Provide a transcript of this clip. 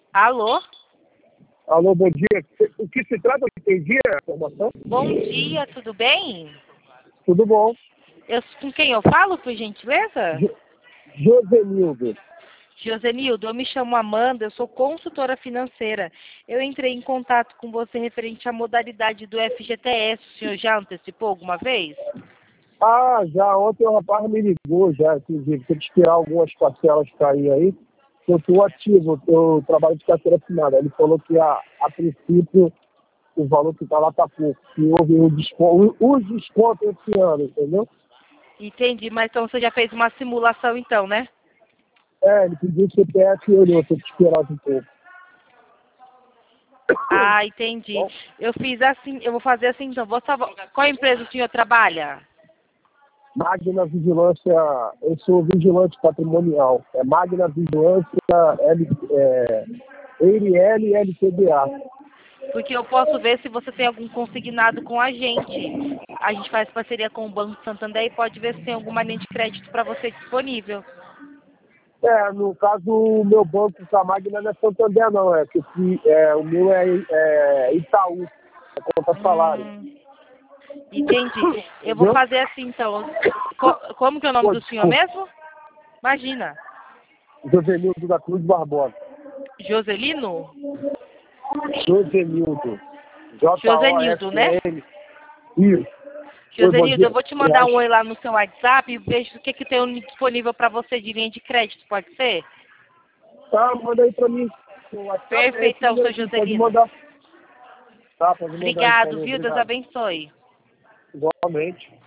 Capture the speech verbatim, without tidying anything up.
Alô? Alô, bom dia. O que se trata? Entendi a informação? Bom dia, tudo bem? Tudo bom. Eu, com quem eu falo, por gentileza? Jo Josenildo. Josenildo, eu me chamo Amanda, eu sou consultora financeira. Eu entrei em contato com você referente à modalidade do F G T S. O senhor já antecipou alguma vez? Ah, já ontem o rapaz me ligou já, inclusive, tem que esperar algumas parcelas cair aí. Eu estou ativo, eu trabalho de carteira assinada. Ele falou que a, a princípio o valor que está lá está pouco. Que houve um desconto, os descontos esse ano, entendeu? Entendi, mas então você já fez uma simulação então, né? É, ele pediu o C P F e olhou, tem que esperar um pouco. Ah, entendi. Bom, Eu fiz assim, eu vou fazer assim então. Vou salvar... Qual empresa o senhor trabalha? Magna Vigilância, eu sou vigilante patrimonial. É Magna Vigilância L, é, Eiriel L T D A. Porque eu posso ver se você tem algum consignado com a gente. A gente faz parceria com o Banco Santander e pode ver se tem alguma linha de crédito para você disponível. É, no caso, o meu banco com a Magna não é Santander, não. É, que, é, o meu é, é Itaú, é conta salário. Hum, entendi. Eu vou Entendeu? fazer assim então. Co- como que é o nome Pô, do senhor desculpa. mesmo? Imagina. Josenildo da Cruz Barbosa. Joselino? Josenildo. J O S Josenildo, né? N. Isso. Oi, bom Josenildo, dia. eu vou te Eu mandar um acho- oi lá no seu WhatsApp e vejo o que, que tem disponível para você de linha de crédito, pode ser? Tá, manda aí pra mim. O WhatsApp é esse Perfeitão, número seu aqui, pode Joselino. mandar. Tá, pode mandar aí, por Obrigado, favor. viu? Deus Obrigado. abençoe. Igualmente.